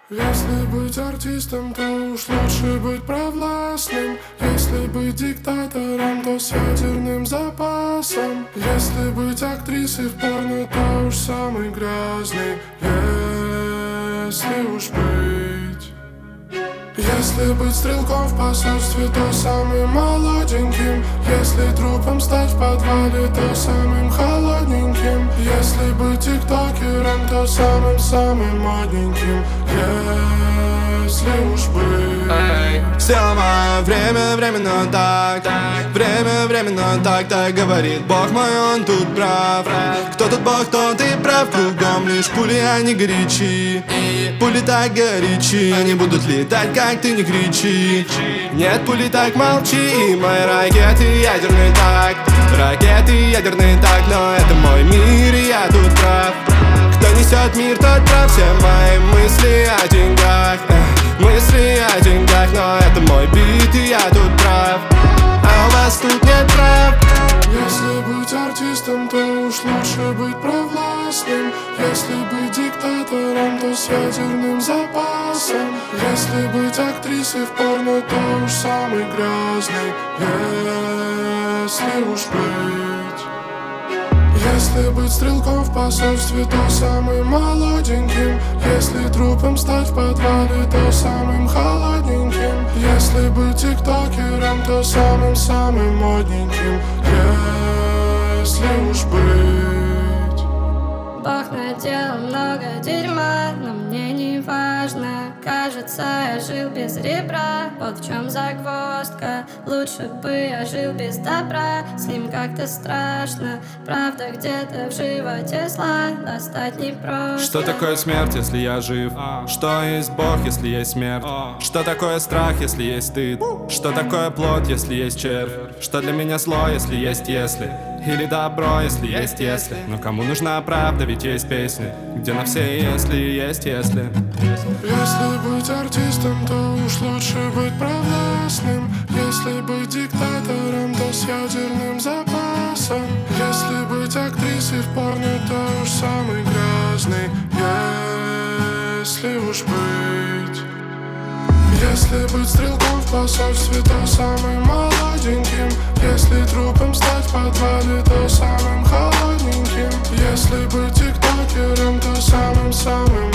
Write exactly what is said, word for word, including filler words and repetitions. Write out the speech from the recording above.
Если быть артистом, то уж лучше быть провластным. Если быть диктатором, то с ядерным запасом. Если быть актрисой в порно, то уж самый грязный. Если уж быть Если быть стрелком в посольстве, то самым молоденьким. Если трупом стать в подвале, то самым холодненьким. Если быть тиктокером, то самым-самым модненьким. Если уж быть Эй, все ломаю, время временно так, так. Время временно так, так говорит Бог мой, он тут прав. Кто тут Бог, тот и прав. Кругом лишь пули, они горячи. И пули так горячи, они будут летать, как ты не кричи. Нет, пули так молчи. Мои ракеты ядерные так, ракеты ядерные так. Но это мой мир, и я тут прав. Кто несет мир, тот прав. Все мои мысли о деньгах, мысли о деньгах. Но это мой бит, и я тут прав. А у вас тут нет прав. Если быть артистом, то уж лучше быть провластным. Если быть диктатором, то с ядерным запасом. Если быть актрисой в порно, то уж самый грязный. Если уж быть Если быть стрелком в посольстве, то самым молоденьким. Если трупом стать в подвале, то самым холодненьким. Если быть тиктокером, то самым-самым модненьким. Если уж быть Бог наделал много дерьма, но мне не важно. Кажется, я жил без ребра, вот в чем загвоздка. Лучше бы я жил без добра, с ним как-то страшно. Правда, где-то в животе зла достать непросто. Что такое смерть, если я жив? Что есть Бог, если есть смерть? Что такое страх, если есть стыд? Что такое плоть, если есть червь? Что для меня зло, если есть если? Или добро, если есть если? Но кому нужна правда, ведь есть песни, где на все если есть если. Если быть артистом, то уж лучше быть провластным. Если быть диктатором, то с ядерным запасом. Если быть актрисой в порно, то уж самый грязный. Если уж быть Если быть стрелком в посольстве, то самым молоденьким. Если трупом стать в подвале, то самым холодненьким. Если быть тиктокером, то самым-самым